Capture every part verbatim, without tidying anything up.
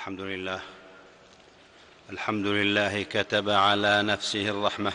الحمد لله الحمد لله كتب على نفسه الرحمة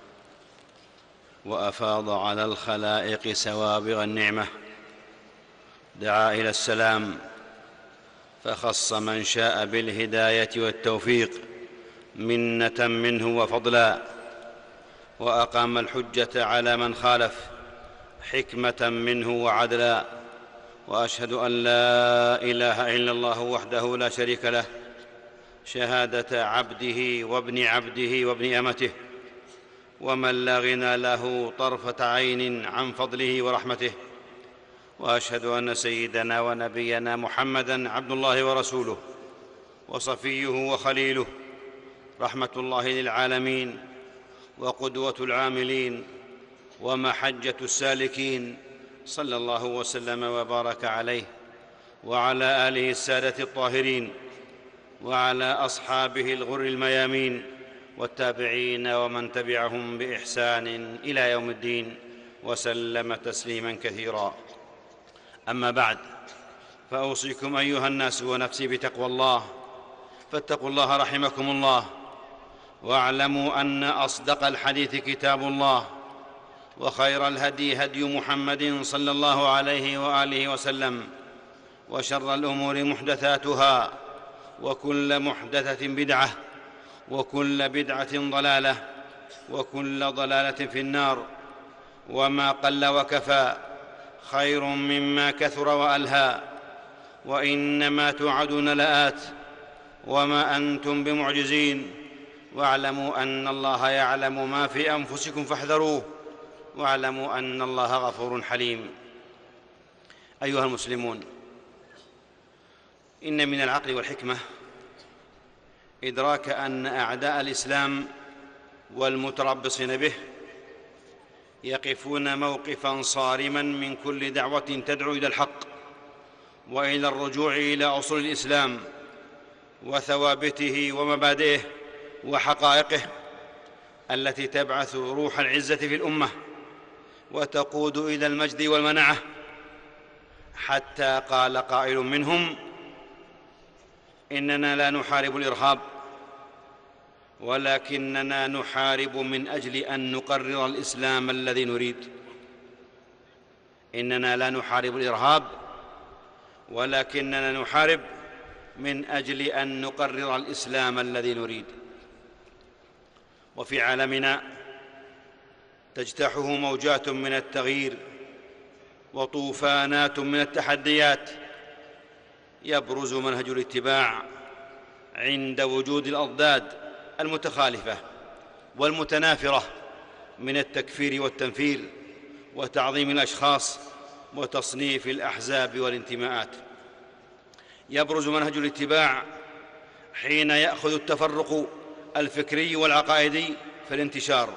وأفاض على الخلائق سوابغ النعمة، دعا إلى السلام فخص من شاء بالهداية والتوفيق منة منه وفضلا، وأقام الحجة على من خالف حكمة منه وعدلا. وأشهد أن لا إله إلا الله وحده لا شريك له شهادة عبده وابن عبده وابن أمته، ومن لا غنى له طرفة عين عن فضله ورحمته. وأشهد أن سيدنا ونبينا محمدًا عبد الله ورسوله وصفيه وخليله، رحمة الله للعالمين وقدوة العاملين ومحجة السالكين، صلى الله وسلم وبارك عليه وعلى آله السادة الطاهرين وعلى أصحابه الغر الميامين والتابعين ومن تبعهم بإحسان إلى يوم الدين، وسلم تسليماً كثيراً. أما بعد، فأوصيكم أيها الناس ونفسي بتقوى الله، فاتقوا الله رحمكم الله، واعلموا أن أصدق الحديث كتاب الله، وخير الهدي هدي محمد صلى الله عليه وآله وسلم، وشر الأمور محدثاتها، وكل محدثة بدعة، وكل بدعة ضلالة، وكل ضلالة في النار. وما قل وكفى خير مما كثر وألهى، وإنما توعدون لآت وما أنتم بمعجزين. واعلموا أن الله يعلم ما في أنفسكم فاحذروه، واعلموا أن الله غفور حليم. أيها المسلمون، إن من العقل والحكمة إدراك أن أعداء الإسلام والمتربصين به يقفون موقفاً صارماً من كل دعوة تدعو إلى الحق وإلى الرجوع إلى أصول الإسلام وثوابته ومبادئه وحقائقه التي تبعث روح العزة في الأمة وتقود إلى المجد والمنعة، حتى قال قائل منهم: إننا لا نحارب الإرهاب، ولكننا نحارب من أجل أن نقرر الإسلام الذي نريد. إننا لا نحارب الإرهاب، ولكننا نحارب من أجل أن نقرر الإسلام الذي نريد. وفي عالمنا تجتاحه موجات من التغيير وطوفانات من التحديات، يبرز منهج الاتباع عند وجود الأضداد المتخالفة والمتنافرة من التكفير والتنفير وتعظيم الأشخاص وتصنيف الأحزاب والانتماءات. يبرز منهج الاتباع حين يأخذ التفرق الفكري والعقائدي في الانتشار،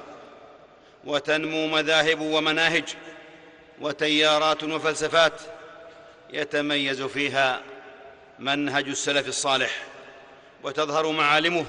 وتنمو مذاهب ومناهج وتيارات وفلسفات يتميز فيها منهج السلف الصالح وتظهر معالمه،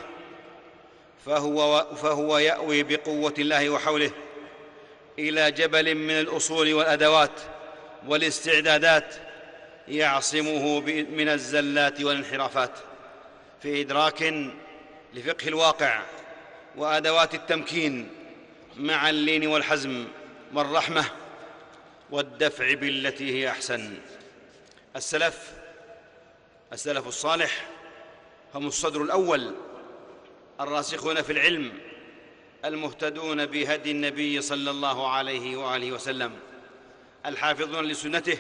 فهو, فهو يأوي بقوة الله وحوله إلى جبل من الأصول والأدوات والاستعدادات يعصمه من الزلات والانحرافات، في إدراك لفقه الواقع وأدوات التمكين مع اللين والحزم والرحمة والدفع بالتي هي أحسن. السلف السلف الصالح هم الصدر الأول، الراسخون في العلم، المهتدون بهدي النبي صلى الله عليه وآله وسلم، الحافظون لسنته.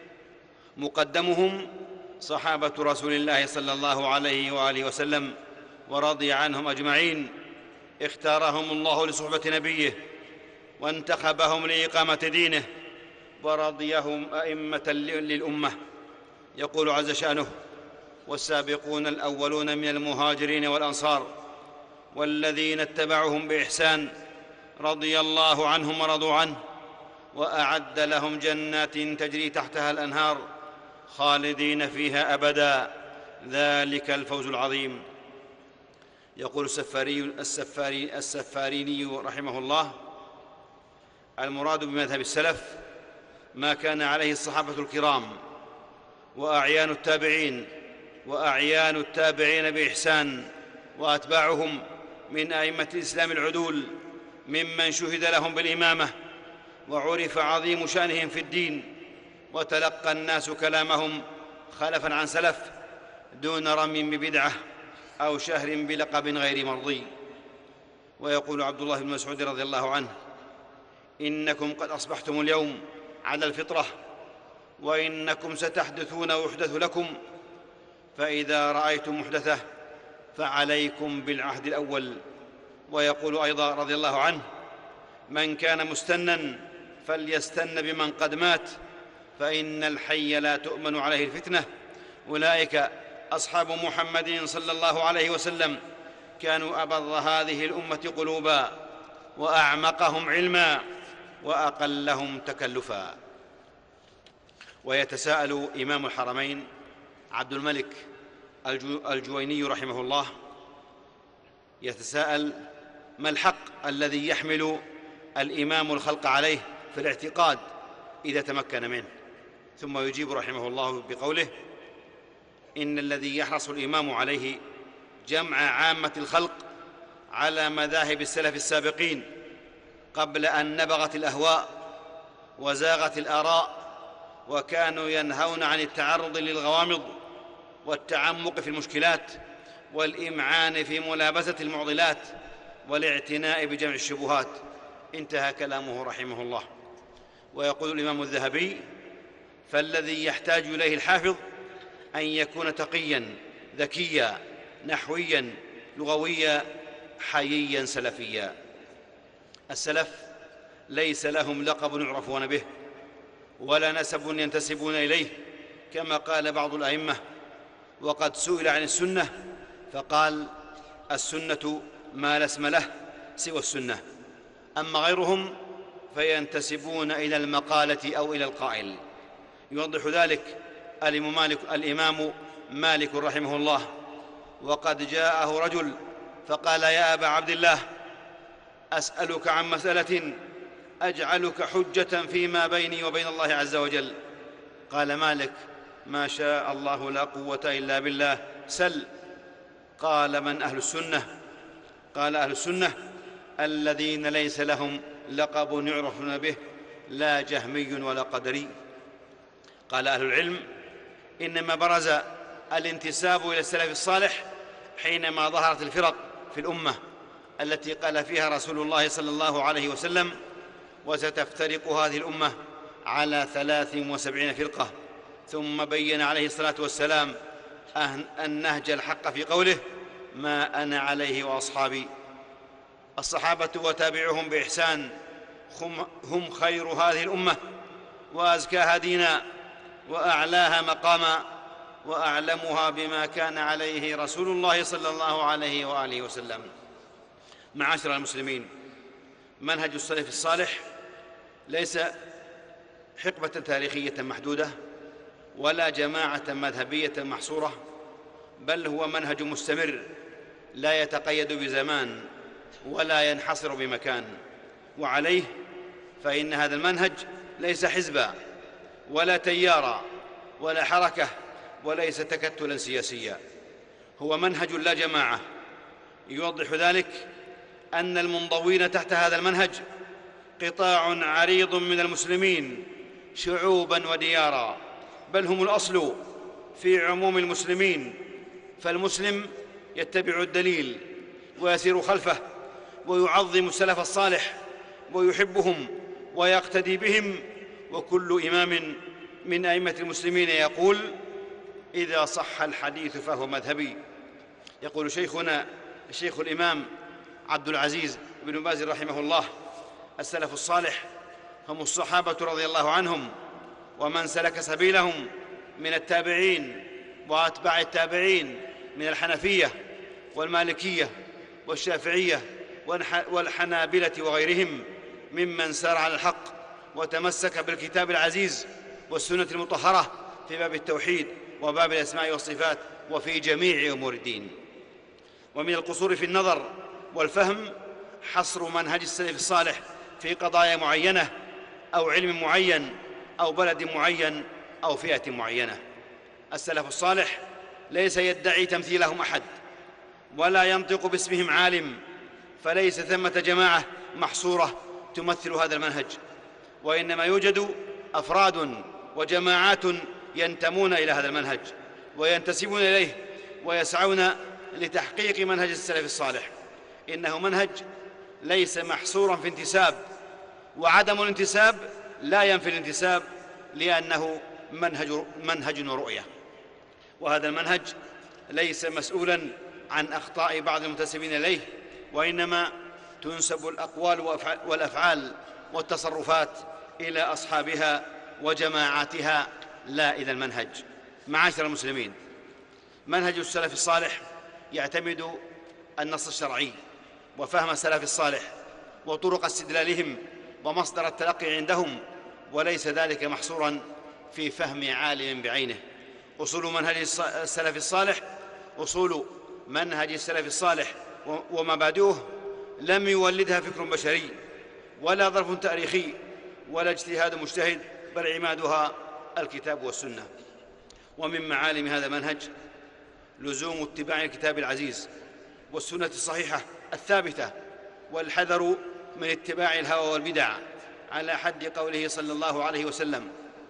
مقدمهم صحابة رسول الله صلى الله عليه وآله وسلم، ورضي عنهم أجمعين. اختارهم الله لصحبة نبيه وانتخبهم لإقامة دينه، ورضيهم أئمة للأمة. يقول عز شأنه: والسابقون الأولون من المهاجرين والأنصار والذين اتبعوهم بإحسان رضي الله عنهم ورضوا عنه، وأعد لهم جنات تجري تحتها الأنهار خالدين فيها أبدا، ذلك الفوز العظيم. يقول السفاري السفاري السفاريني رحمه الله: المراد بمذهب السلف ما كان عليه الصحابة الكرام وأعيان التابعين وأعيان التابعين بإحسان وأتباعهم من أئمة الإسلام العدول ممن شهد لهم بالإمامة وعرف عظيم شأنهم في الدين، وتلقى الناس كلامهم خلفا عن سلف دون رم ببدعة أو شهر بلقب غير مرضي. ويقول عبد الله بن مسعود رضي الله عنه: إنكم قد أصبحتم اليوم على الفطرة، وإنكم ستحدثون ويحدث لكم، فإذا رأيتم محدثة فعليكم بالعهد الأول. ويقول أيضا رضي الله عنه: من كان مستنا فليستن بمن قد مات، فإن الحي لا تؤمن عليه الفتنة. أولئك أصحاب محمد صلى الله عليه وسلم، كانوا أبر هذه الأمة قلوبا، وأعمقهم علما، وأقلهم تكلفا. ويتساءل إمام الحرمين عبد الملك الجويني رحمه الله، يتساءل: ما الحق الذي يحمل الإمام الخلق عليه في الاعتقاد إذا تمكن منه؟ ثم يجيب رحمه الله بقوله: إن الذي يحرص الإمام عليه جمع عامة الخلق على مذاهب السلف السابقين قبل أن نبغت الأهواء وزاغت الآراء، وكانوا ينهون عن التعرض للغوامض والتعمق في المشكلات والإمعان في ملابسة المعضلات والاعتناء بجمع الشبهات. انتهى كلامه رحمه الله. ويقول الإمام الذهبي: فالذي يحتاج إليه الحافظ أن يكون تقياً ذكياً نحوياً لغوياً حيياً سلفياً. السلف ليس لهم لقب يعرفون به ولا نسب ينتسبون إليه كما قال بعض الأئمة. وقد سئل عن السنة فقال: السنة ما لا اسم له سوى السنة. أما غيرهم فينتسبون إلى المقالة أو إلى القائل. يوضح ذلك الإمام مالك, الإمام مالك رحمه الله: وقد جاءه رجل فقال: يا أبا عبد الله، أسألك عن مسألة أجعلك حجة فيما بيني وبين الله عز وجل. قال مالك: ما شاء الله لا قوة إلا بالله، سل. قال: من أهل السنة؟ قال: أهل السنة الذين ليس لهم لقب يعرفون به، لا جهمي ولا قدري. قال أهل العلم: إنما برز الانتساب إلى السلف الصالح حينما ظهرت الفرق في الأمة التي قال فيها رسول الله صلى الله عليه وسلم: وستفترق هذه الأمة على ثلاث وسبعين فرقة. ثم بين عليه الصلاة والسلام النهج الحق في قوله: ما أنا عليه وأصحابي. الصحابة وتابعهم بإحسان هم خير هذه الأمة وأزكاها دينا وأعلاها مقاما وأعلمها بما كان عليه رسول الله صلى الله عليه وآله وسلم. معاشر المسلمين، منهج السلف الصالح ليس حقبة تاريخية محدودة ولا جماعة مذهبية محصورة، بل هو منهج مستمر لا يتقيد بزمان ولا ينحصر بمكان. وعليه فإن هذا المنهج ليس حزبا ولا تيارا ولا حركة وليس تكتلا سياسيا، هو منهج لا جماعة. يوضح ذلك أن المنضوين تحت هذا المنهج قطاع عريض من المسلمين شعوبا وديارا، بل هم الأصل في عموم المسلمين. فالمسلم يتبع الدليل ويسير خلفه ويعظم السلف الصالح ويحبهم ويقتدي بهم. وكل إمام من أئمة المسلمين يقول: إذا صح الحديث فهو مذهبي. يقول شيخنا الشيخ الإمام عبد العزيز بن باز رحمه الله: السلف الصالح هم الصحابة رضي الله عنهم ومن سلك سبيلهم من التابعين وأتباع التابعين من الحنفية والمالكية والشافعية والحنابلة وغيرهم ممن سار على الحق وتمسك بالكتاب العزيز والسنة المطهرة في باب التوحيد وباب الأسماء والصفات وفي جميع أمور الدين. ومن القصور في النظر والفهم حصر منهج السلف الصالح في قضايا معينة أو علم معين أو بلد معين أو فئة معينة. السلف الصالح ليس يدعي تمثيلهم أحد ولا ينطق باسمهم عالم، فليس ثمة جماعة محصورة تمثل هذا المنهج، وإنما يوجد أفراد وجماعات ينتمون إلى هذا المنهج وينتسبون إليه ويسعون لتحقيق منهج السلف الصالح. إنه منهج ليس محصورا في انتساب، وعدم الانتساب لا ينفي الانتساب، لأنه منهج, منهج ورؤية. وهذا المنهج ليس مسؤولا عن أخطاء بعض المنتسبين إليه، وإنما تنسب الأقوال والأفعال والتصرفات إلى أصحابها وجماعاتها لا إلى المنهج. معاشر المسلمين، منهج السلف الصالح يعتمد النص الشرعي وفهم السلف الصالح وطرق استدلالهم ومصدر التلقي عندهم، وليس ذلك محصورا في فهم عالم بعينه. أصول منهج السلف الصالح أصول منهج السلف الصالح ومبادئه لم يولدها فكر بشري ولا ظرف تاريخي ولا اجتهاد مجتهد، بل عمادها الكتاب والسنة. ومن معالم هذا المنهج لزوم اتباع الكتاب العزيز والسنة الصحيحة الثابتة، والحذر من اتباع الهوى والبدع، على حد قوله صلى الله عليه وسلم: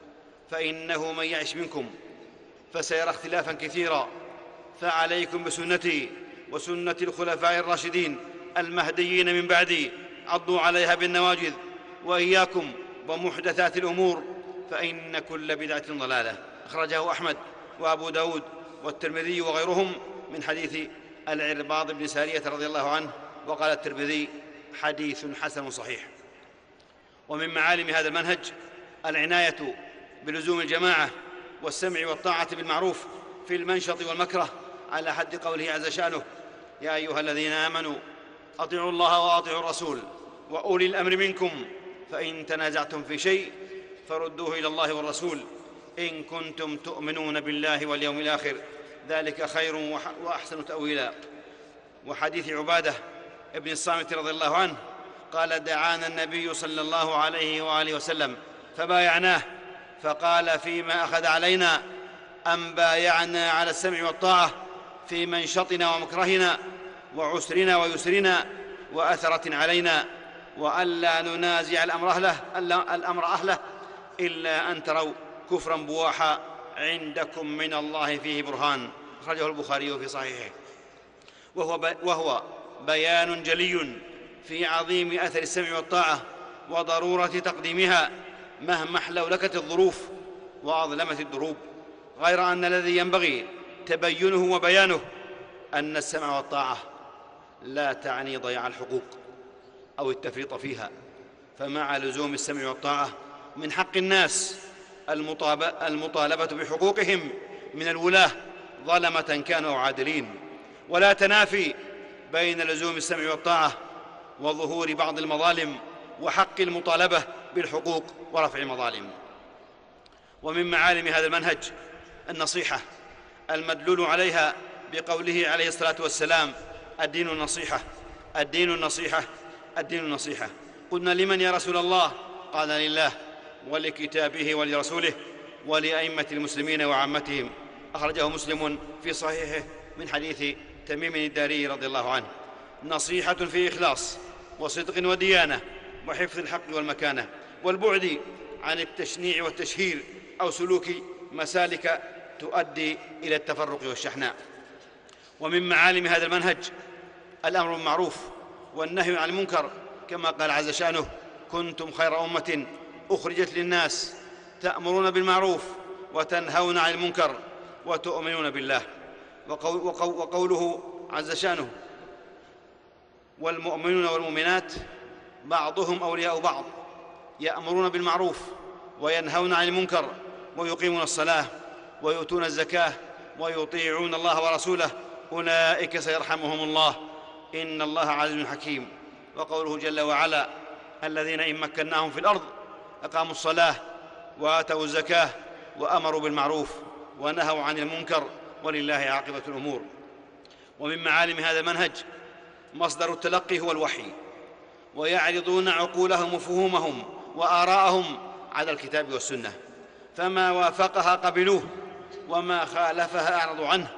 فإنه من يعش منكم فسيرى اختلافا كثيرا، فعليكم بسنتي وسنة الخلفاء الراشدين المهديين من بعدي، عضوا عليها بالنواجذ، وإياكم ومحدثات الأمور، فإن كل بدعة ضلالة. أخرجه أحمد وأبو داود والترمذي وغيرهم من حديث العرباض بن سارية رضي الله عنه، وقال الترمذي: حديث حسن صحيح. ومن معالم هذا المنهج العناية بلزوم الجماعة والسمع والطاعة بالمعروف في المنشط والمكره، على حد قوله عز شأنه: يا أيها الذين آمنوا أطيعوا الله وأطيعوا الرسول وأولي الأمر منكم، فإن تنازعتم في شيء فردوه إلى الله والرسول إن كنتم تؤمنون بالله واليوم الآخر، ذلك خير وأحسن تأويلا. وحديث عبادة ابن الصامت رضي الله عنه قال: دعانا النبي صلى الله عليه وآله وسلم فبايعناه، فقال: فيما أخذ علينا أن بايعنا على السمع والطاعة في منشطنا ومكرهنا وعسرنا ويسرنا وأثرة علينا، وألا ننازع الأمر أهله, الأمر أهله إلا أن تروا كفرا بواحا عندكم من الله فيه برهان. أخرجه البخاري في صحيحه. وهو, وهو بيان جلي في عظيم أثر السمع والطاعة وضرورة تقديمها مهما احلولكت الظروف وأظلمت الدروب، غير أن الذي ينبغي تبينه وبيانه أن السمع والطاعة لا تعني ضياع الحقوق أو التفريط فيها، فمع لزوم السمع والطاعة من حق الناس المطالبة بحقوقهم من الولاة ظلمة كانوا أو عادلين، ولا تنافي بين لزوم السمع والطاعة وظهور بعض المظالم وحق المطالبة بالحقوق ورفع المظالم. ومن معالم هذا المنهج النصيحة المدلول عليها بقوله عليه الصلاة والسلام: الدين النصيحة الدين النصيحة الدين النصيحة. قلنا: لمن يا رسول الله؟ قال: لله ولكتابه ولرسوله ولأئمة المسلمين وعامتهم. أخرجه مسلم في صحيحه من حديث تميم الداري رضي الله عنه. نصيحة في إخلاص وصدق وديانة وحفظ الحق والمكانة والبعد عن التشنيع والتشهير أو سلوك مسالك تؤدي إلى التفرق والشحناء. ومن معالم هذا المنهج الأمر بالمعروف والنهي عن المنكر، كما قال عز شأنه: كنتم خير أمة أخرجت للناس تأمرون بالمعروف وتنهون عن المنكر وتؤمنون بالله. وقول وقوله عز شأنه: والمؤمنون والمؤمنات بعضهم أولياء بعض يأمرون بالمعروف وينهون عن المنكر ويقيمون الصلاة ويؤتون الزكاة ويطيعون الله ورسوله أولئك سيرحمهم الله إن الله عزيز حكيم. وقوله جل وعلا: الذين إن مكناهم في الأرض أقاموا الصلاة وآتوا الزكاة وأمروا بالمعروف ونهوا عن المنكر ولله عاقبة الأمور. ومن معالم هذا المنهج مصدر التلقي هو الوحي، ويعرضون عقولهم وفهومهم وآراءهم على الكتاب والسنة، فما وافقها قبلوه وما خالفها أعرضوا عنه،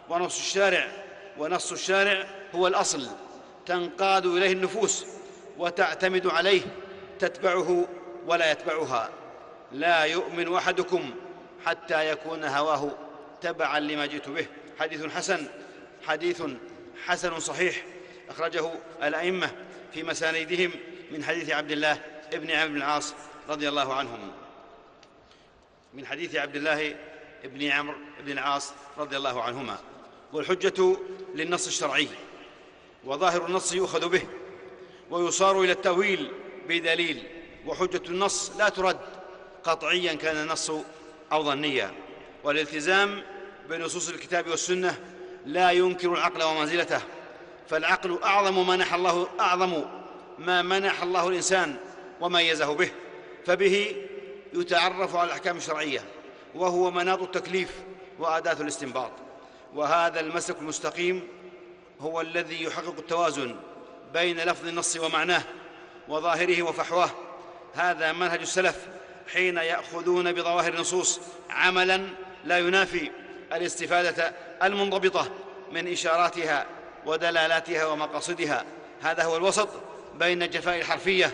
ونص الشارع ونص الشارع هو الأصل تنقاد إليه النفوس وتعتمد عليه، تتبعه ولا يتبعها. لا يؤمن أحدكم حتى يكون هواه تبعا لما جئت به. حديث حسن حديث حسن صحيح أخرجه الأئمة في مساندهم من حديث عبد الله ابن عمرو بن العاص رضي الله عنهم من حديث عبد الله ابن عمرو بن العاص رضي الله عنهما. والحجة للنص الشرعي، وظاهر النص يؤخذ به ويصار إلى التأويل بدليل، وحجة النص لا ترد قطعيا كان النص أو ظنيا. والالتزام بنصوص الكتاب والسنة لا ينكر العقل ومنزلته، فالعقل أعظم ما منح الله أعظم ما منح الله الإنسان وميزه به، فبه يتعرف على الأحكام الشرعية، وهو مناط التكليف وأداة الاستنباط. وهذا المسلك المستقيم هو الذي يحقق التوازن بين لفظ النص ومعناه وظاهره وفحواه. هذا منهج السلف حين يأخذون بظواهر النصوص عملا لا ينافي الاستفادة المنضبطة من إشاراتها ودلالاتها ومقاصدها. هذا هو الوسط بين الجفاء الحرفية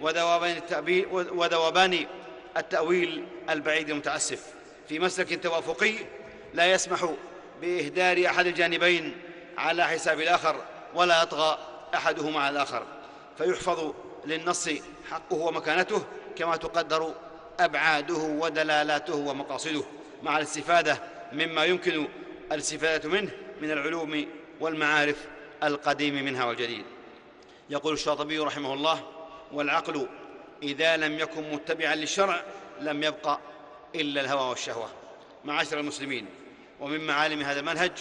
وذوبان التأويل البعيد المتعسف. في مسلك توافقي لا يسمح بإهدار أحد الجانبين على حساب الآخر، ولا يطغى أحدهما على الآخر، فيحفظ للنص حقه ومكانته كما تقدر أبعاده ودلالاته ومقاصده، مع الاستفادة مما يمكن الاستفادة منه من العلوم والمعارف القديم منها والجديد. يقول الشاطبي رحمه الله: والعقل إذا لم يكن متبعا للشرع لم يبق إلا الهوى والشهوة. معاشر المسلمين، ومن معالم هذا المنهج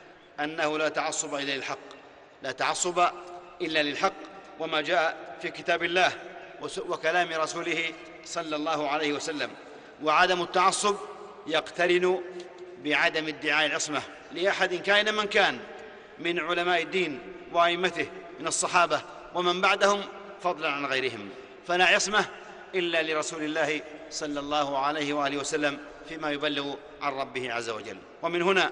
أنه لا تعصب إلا للحق، لا تعصب إلا للحق وما جاء في كتاب الله وكلام رسوله صلى الله عليه وسلم. وعدم التعصب يقترن بعدم ادعاء العصمة لأحد كائنا من كان من علماء الدين وأئمته من الصحابة ومن بعدهم فضلا عن غيرهم، فلا عصمة إلا لرسول الله صلى الله عليه وآله وسلم فيما يبلغ عن ربه عز وجل. ومن هنا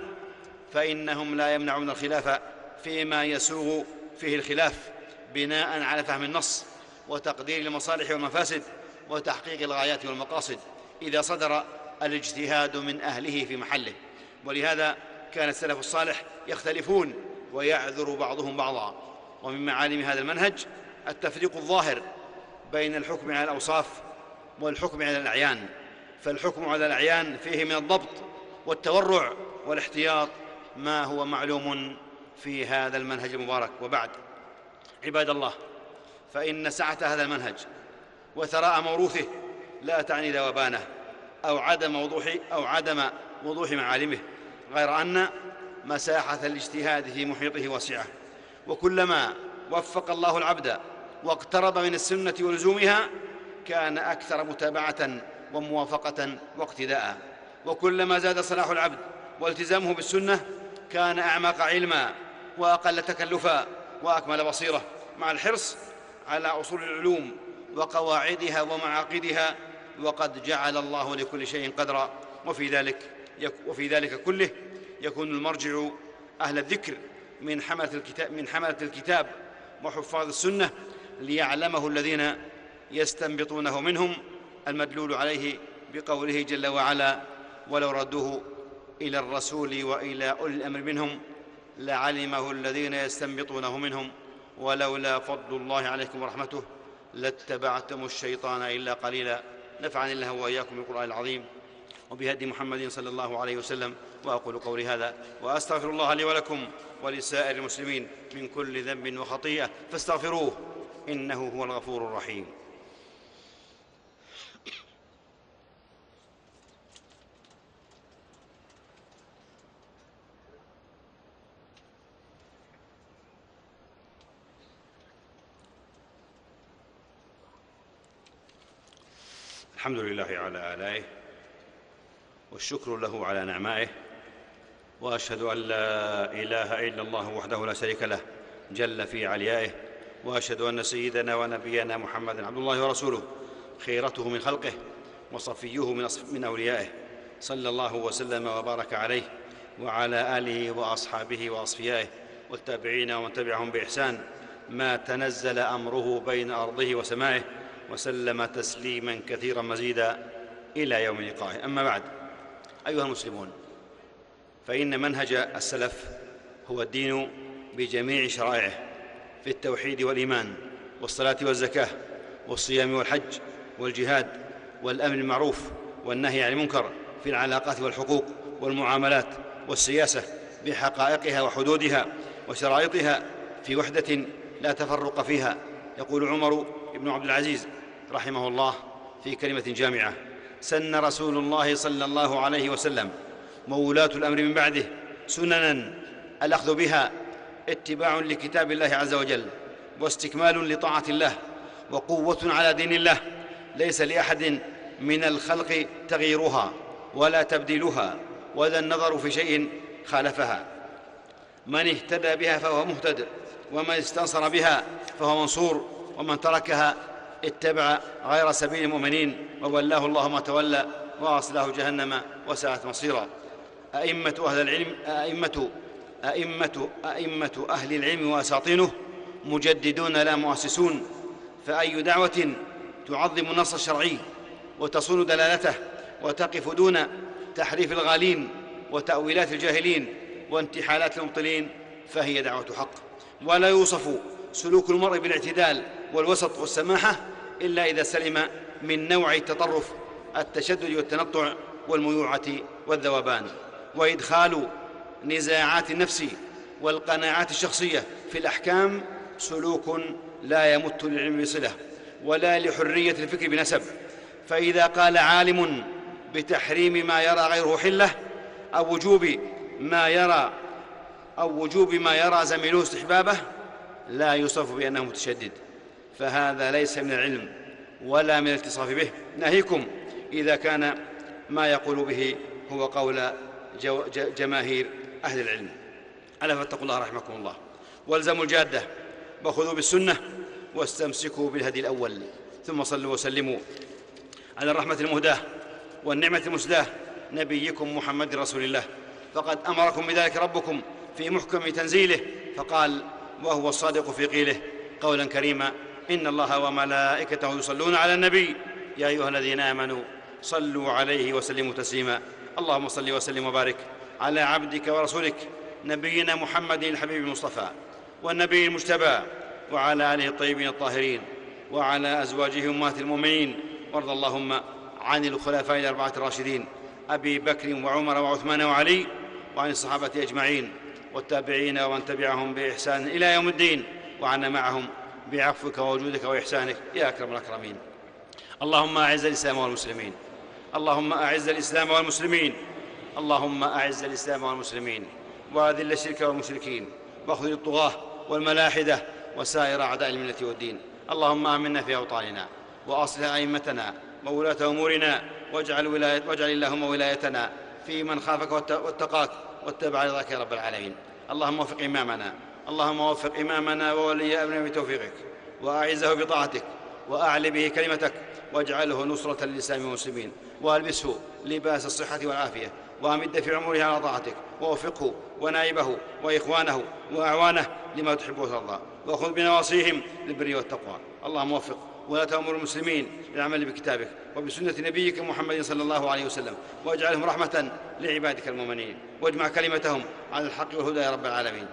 فإنهم لا يمنعون الخلاف فيما يسوغ فيه الخلاف بناء على فهم النص وتقدير المصالح والمفاسد وتحقيق الغايات والمقاصد إذا صدر الاجتهاد من أهله في محله. ولهذا كان السلف الصالح يختلفون ويعذر بعضهم بعضا. ومن معالم هذا المنهج التفريق الظاهر بين الحكم على الأوصاف والحكم على الأعيان، فالحكم على الأعيان فيه من الضبط والتورع والاحتياط ما هو معلوم في هذا المنهج المبارك. وبعد، عباد الله، فإن سعة هذا المنهج وثراء موروثه لا تعني ذوبانه أو عدم وضوح أو عدم وضوح معالمه، غير أن مساحة الاجتهاد في محيطه واسعة، وكلما وفق الله العبد واقترب من السنة ولزومها كان أكثر متابعة وموافقة واقتداء، وكلما زاد صلاح العبد والتزامه بالسنة كان أعمق علما وأقل تكلفا وأكمل بصيرة، مع الحرص على أصول العلوم وقواعدها ومعاقدها. وقد جعل الله لكل شيء قدرا، وفي ذلك وفي ذلك كله يكون المرجع أهل الذكر من حملة الكتاب من حملة الكتاب وحفاظ السنة ليعلمه الذين يستنبطونه منهم، المدلول عليه بقوله جل وعلا: ولو ردوه إلى الرسول وإلى أولي الأمر منهم لعلمه الذين يستنبطونه منهم ولولا فضل الله عليكم ورحمته لاتبعتم الشيطان إلا قليلا. نفعني الله وإياكم بالقرآن العظيم وبهدي محمد صلى الله عليه وسلم. وأقول قولي هذا وأستغفر الله لي ولكم ولسائر المسلمين من كل ذنب وخطيئة فاستغفروه إنه هو الغفور الرحيم. الحمد لله على آلائه والشكر له على نعمائه، وأشهد أن لا إله إلا الله وحده لا شريك له جل في عليائه، وأشهد أن سيدنا ونبينا محمدًا عبد الله ورسوله خيرته من خلقه وصفيه من أوليائه، صلى الله وسلم وبارك عليه وعلى آله وأصحابه وأصفيائه والتابعين ومن تبعهم بإحسان ما تنزل أمره بين أرضه وسمائه، وسلم تسليما كثيرا مزيدا إلى يوم لقائه. أما بعد، أيها المسلمون، فإن منهج السلف هو الدين بجميع شرائعه في التوحيد والإيمان والصلاة والزكاة والصيام والحج والجهاد والأمر بالمعروف والنهي عن المنكر، في العلاقات والحقوق والمعاملات والسياسة بحقائقها وحدودها وشرائطها في وحدة لا تفرق فيها. يقول عمر بن عبد العزيز رحمه الله في كلمة جامعة: سن رسول الله صلى الله عليه وسلم وولاة الأمر من بعده سننا الأخذ بها اتباع لكتاب الله عز وجل، واستكمال لطاعة الله، وقوة على دين الله، ليس لأحد من الخلق تغييرها ولا تبديلها ولا النظر في شيء خالفها. من اهتدى بها فهو مهتد، ومن استنصر بها فهو منصور، ومن تركها اتبع غير سبيل المؤمنين وولاه الله ما تولى وأصلاه جهنم وساءت مصيرا. أئمة أهل العلم أئمة أئمة أئمة أهل العلم وأساطينه مجددون لا مؤسسون، فأي دعوة تعظم النص الشرعي وتصون دلالته وتقف دون تحريف الغالين وتأويلات الجاهلين وانتحالات المبطلين فهي دعوة حق. ولا يوصف سلوك المرء بالاعتدال والوسط والسماحة إلا إذا سلم من نوع التطرف، التشدد والتنطع والميوعة والذوبان، وإدخال نزاعات النفس والقناعات الشخصية في الأحكام سلوك لا يمت للعلم بصلة ولا لحرية الفكر بنسب. فإذا قال عالم بتحريم ما يرى غيره حلة أو وجوب ما يرى أو وجوب ما يرى زميله استحبابه لا يوصف بأنه متشدد، فهذا ليس من العلم ولا من الاتصاف به. ناهيكم إذا كان ما يقول به هو قول جماهير أهل العلم. ألا فاتقوا الله رحمكم الله، والزموا الجادة وخذوا بالسنة واستمسكوا بالهدي الأول، ثم صلوا وسلموا على الرحمة المهداة والنعمة المسداة نبيكم محمد رسول الله، فقد أمركم بذلك ربكم في محكم تنزيله، فقال وهو الصادق في قيله قولا كريما: إن الله وملائكته يصلون على النبي يا أيها الذين آمنوا صلوا عليه وسلموا تسليما. اللهم صل وسلم وبارك على عبدك ورسولك نبينا محمد الحبيب المصطفى والنبي المجتبى، وعلى آله الطيبين الطاهرين، وعلى أزواجه أمهات المؤمنين. وارض اللهم عن الخلفاء الأربعة الراشدين أبي بكر وعمر وعثمان وعلي، وعن الصحابة أجمعين والتابعين ومن تبعهم بإحسان إلى يوم الدين، وعنا معهم بعفوك ووجودك وإحسانك يا أكرم الأكرمين. اللهم أعز الإسلام والمسلمين، اللهم أعز الإسلام والمسلمين، اللهم أعز الإسلام والمسلمين، وأذل الشرك والمشركين، واخذل الطغاة والملاحدة وسائر أعداء الملة والدين. اللهم آمنا في أوطاننا، وأصلح أئمتنا وولاة أمورنا، واجعل, ولاية واجعل اللهم ولايتنا في من خافك واتقاك واتبع رضاك يا رب العالمين. اللهم وفق إمامنا اللهم وفق إمامنا وولي أمرنا بتوفيقك، وأعزه بطاعتك، وأعل به كلمتك، واجعله نصرة للإسلام والمسلمين، وألبسه لباس الصحة والعافية، وأمد في عمره على طاعتك، ووفقه ونائبه وإخوانه وأعوانه لما تحب وترضى، وخذ بنواصيهم للبر والتقوى. اللهم وفق ولا تأمر المسلمين للعمل بكتابك وبسنة نبيك محمد صلى الله عليه وسلم، واجعلهم رحمة لعبادك المؤمنين، واجمع كلمتهم على الحق والهدى يا رب العالمين.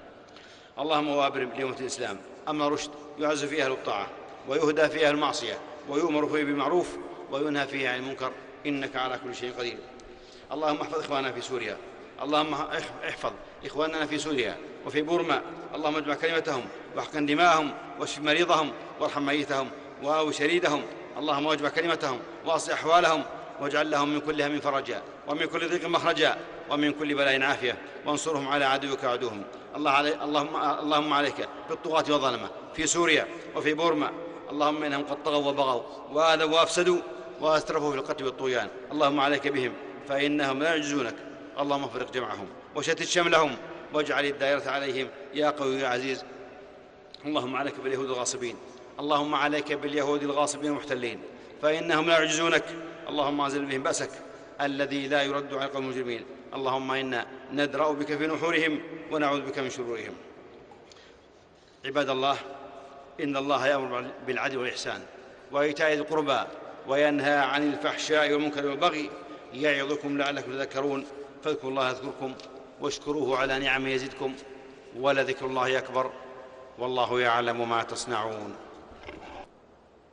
اللهم وابر لأمة الإسلام أمر رشد يعز فيه أهل الطاعة ويهدى فيه أهل المعصية، ويؤمر فيه بالمعروف وينهى فيه عن المنكر، إنك على كل شيء قدير. اللهم احفظ إخواننا في سوريا، اللهم احفظ إخواننا في سوريا وفي بورما، اللهم اجمع كلمتهم واحقن دماءهم واشف مريضهم وارحم ميتهم وآو شريدهم، اللهم اجمع كلمتهم واصلح أحوالهم، واجعل لهم من كل هم فرجا ومن كل ضيق مخرجا ومن كل بلاء عافية، وانصرهم على عدوك وعدوهم. الله علي اللهم, اللهم عليك بالطغاة والظلمة في سوريا وفي بورما، اللهم إنهم قد طغوا وبغوا وآذوا وأفسدوا وأسرفوا في القتل والطغيان، اللهم عليك بهم فإنهم لا يعجزونك. اللهم افرق جمعهم وشتت شملهم واجعل الدائرة عليهم يا قوي يا عزيز. اللهم عليك باليهود الغاصبين، اللهم عليك باليهود الغاصبين المحتلين فإنهم لا يعجزونك. اللهم انزل بهم بأسك الذي لا يرد عن القوم المجرمين. اللهم إنا ندرأ بك في نحورهم ونعوذ بك من شرورهم. عباد الله، إن الله يأمر بالعدل والإحسان وإيتاء ذي القربى وينهى عن الفحشاء والمنكر والبغي يعظكم لعلكم تذكرون. فاذكروا الله يذكركم واشكروه على نعمه يزدكم ولذكر الله أكبر والله يعلم ما تصنعون.